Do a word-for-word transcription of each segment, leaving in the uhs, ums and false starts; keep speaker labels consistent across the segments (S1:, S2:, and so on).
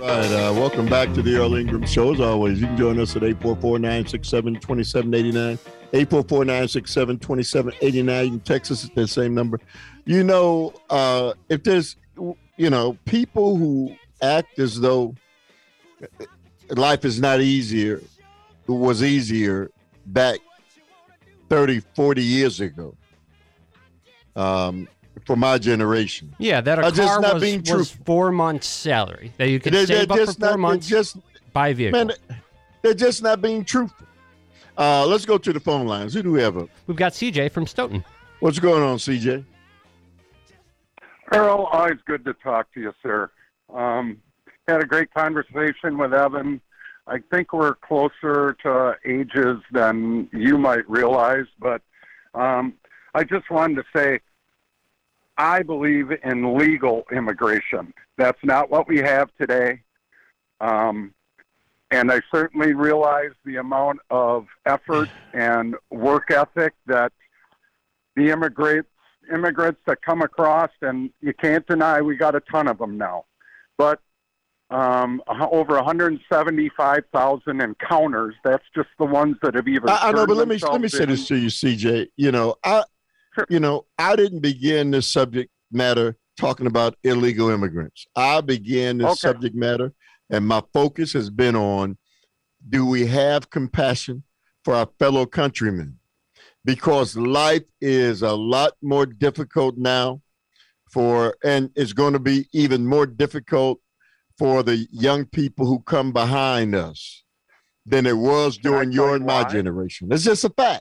S1: right, uh, welcome back to the Earl Ingram Show. As always, you can join us at eight four four, nine six seven, two seven eight nine, eight four four, nine six seven, two seven eight nine. You can text us at that same number. You know, uh, if there's, you know, people who act as though life is not easier, it was easier back thirty, forty years ago. Um, for my generation.
S2: Yeah, that a
S1: uh,
S2: car
S1: not
S2: was,
S1: being
S2: was four months' salary. That you could
S1: they're,
S2: save
S1: they're
S2: up for four
S1: not,
S2: months,
S1: just,
S2: buy a vehicle.
S1: Man, they're just not being truthful. Uh, let's go to the phone lines. Who do we have up?
S2: We've got C J from Stoughton.
S1: What's going on, C J?
S3: Earl, always good to talk to you, sir. Um, had a great conversation with Evan. I think we're closer to ages than you might realize, but um, I just wanted to say I believe in legal immigration. That's not what we have today. Um, and I certainly realize the amount of effort and work ethic that the immigrants, immigrants that come across, and you can't deny we got a ton of them now. But um, over one hundred seventy-five thousand encounters, that's just the ones that have even
S1: I, I know, but let me let me
S3: in.
S1: say this to you, C J. You know, I You know, I didn't begin this subject matter talking about illegal immigrants. I began this
S3: okay.
S1: subject matter, and my focus has been on, do we have compassion for our fellow countrymen? Because life is a lot more difficult now for, and it's going to be even more difficult for the young people who come behind us than it was during your
S3: you
S1: and my
S3: why?
S1: generation. It's just a fact.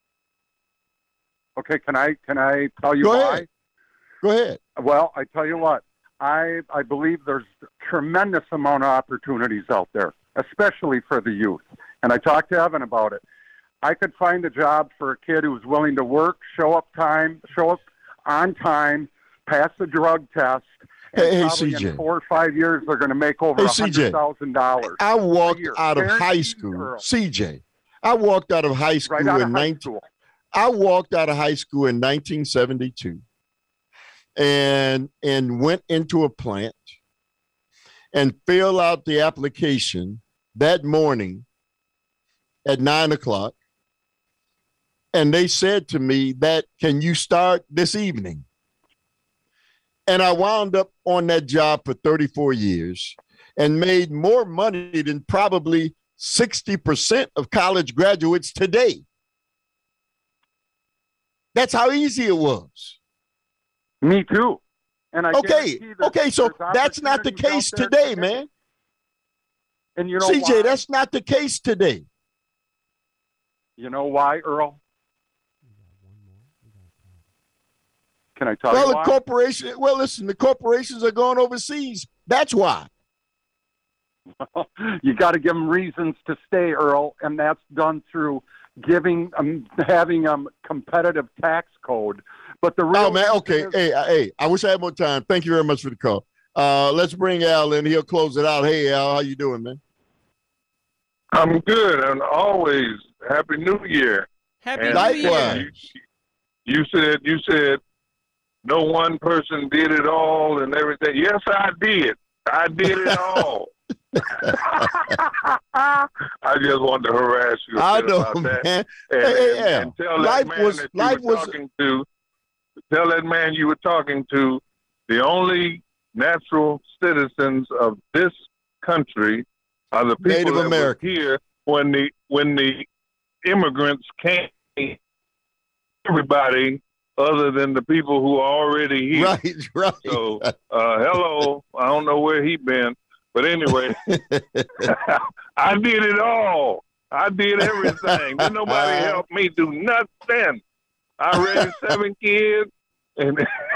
S3: Okay, can I can I tell you
S1: Go
S3: why?
S1: ahead. Go ahead.
S3: Well, I tell you what, I I believe there's a tremendous amount of opportunities out there, especially for the youth. And I talked to Evan about it. I could find a job for a kid who's willing to work, show up time, show up on time, pass the drug test, and
S1: Hey, hey,
S3: probably
S1: C J.
S3: in four or five years they're going to make over
S1: Hey,
S3: a
S1: C J.
S3: hundred thousand dollars.
S1: I walked
S3: year.
S1: out of high
S3: Guaranteed,
S1: school,
S3: Earl.
S1: C J. I walked out of high school
S3: Right out
S1: in
S3: of high
S1: nineteen.
S3: school.
S1: I walked out of high school in nineteen seventy-two, and and went into a plant and filled out the application that morning at nine o'clock. And they said to me that, can you start this evening? And I wound up on that job for thirty-four years and made more money than probably sixty percent of college graduates today. That's how easy it was.
S3: Me too. And I
S1: Okay,
S3: guarantee that
S1: okay, so
S3: there's
S1: that's not the
S3: opportunities
S1: case
S3: out there
S1: today, man.
S3: And you know
S1: C J,
S3: why?
S1: that's not the case today.
S3: You know why, Earl? Can I tell
S1: Well,
S3: you
S1: the
S3: why?
S1: corporation, well, listen, the corporations are going overseas. That's why.
S3: You got to give them reasons to stay, Earl, and that's done through giving um, having a um, competitive tax code. But the real
S1: Oh, man, okay.
S3: is,
S1: Hey, hey, I wish I had more time. Thank you very much for the call. Uh, let's bring Al in. He'll close it out. Hey, Al, how you doing, man?
S4: I'm good, and always Happy New Year.
S2: Happy
S4: And
S2: New Year.
S1: likewise.
S4: You, you said you said no one person did it all and everything. Yes, I did. I did it all. I just wanted to harass you a
S1: I
S4: bit
S1: know,
S4: about that.
S1: man.
S4: And,
S1: Hey, hey,
S4: and,
S1: Al,
S4: and tell
S1: life
S4: that man
S1: was-
S4: that you
S1: life
S4: were
S1: was-
S4: talking to, tell that man you were talking to, the only natural citizens of this country are the people
S1: Native
S4: that
S1: Americans.
S4: were here when the when the immigrants came. Everybody other than the people who are already here.
S1: Right, right.
S4: So, uh, hello. I don't know where he been, but anyway, I did it all. I did everything. Didn't nobody help me do nothing. I raised seven kids, and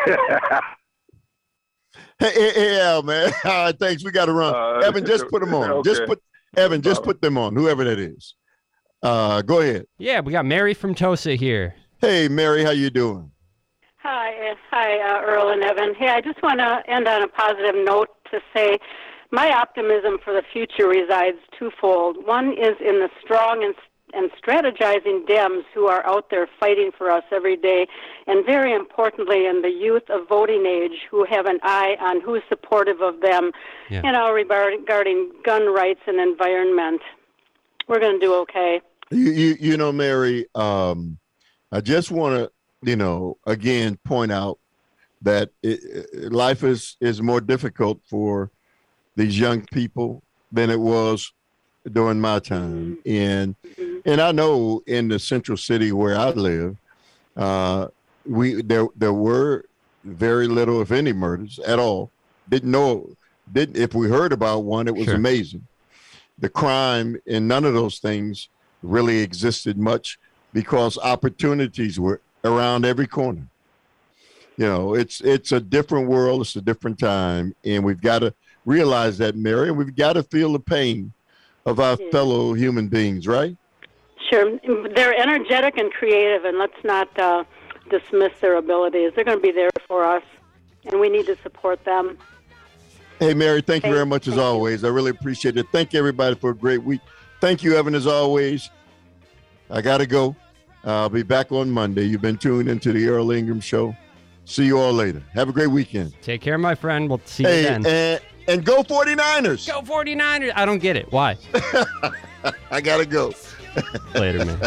S1: Hey, hey, hey, Al, man. All right, thanks. We got to run.
S4: Uh,
S1: Evan, just put them on.
S4: okay.
S1: Just put Evan. Just put them on. Whoever that is. Uh, go ahead.
S2: Yeah, we got Mary from Tosa here.
S1: Hey, Mary, how you doing?
S5: Hi, uh, hi, uh, Earl and Evan. Hey, I just want to end on a positive note to say my optimism for the future resides twofold. One is in the strong and and strategizing Dems who are out there fighting for us every day, and very importantly, in the youth of voting age who have an eye on who's supportive of them,
S2: Yeah.
S5: you know, regarding gun rights and environment. We're going to do okay.
S1: You, you, you know, Mary, um, I just want to, you know, again, point out that it, it, life is, is more difficult for these young people than it was during my time. And, and I know in the central city where I live, uh, we, there, there were very little, if any, murders at all. Didn't know, didn't, if we heard about one, it was
S2: Sure.
S1: amazing. The crime in none of those things really existed much because opportunities were around every corner. You know, it's it's a different world, it's a different time, and we've got to realize that, Mary, and we've got to feel the pain of our
S5: Yeah.
S1: fellow human beings, right?
S5: Sure. They're energetic and creative, and let's not uh, dismiss their abilities. They're going to be there for us, and we need to support them.
S1: Hey, Mary, thank you
S5: Thank-
S1: very much as
S5: thank you.
S1: always. I really appreciate it. Thank you, everybody, for a great week. Thank you, Evan, as always. I got to go. I'll be back on Monday. You've been tuned into the Earl Ingram Show. See you all later. Have a great weekend.
S2: Take care, my friend. We'll see you
S1: Hey,
S2: then.
S1: and, and go forty-niners.
S2: Go forty-niners. I don't get it. Why?
S1: I got to go.
S2: Later, man.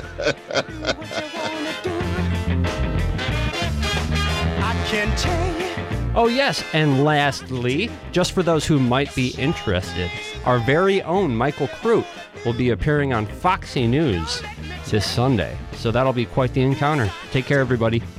S6: I can tell you.
S2: Oh, yes. And lastly, just for those who might be interested, our very own Michael Crute will be appearing on Foxy News this Sunday. So that'll be quite the encounter. Take care, everybody.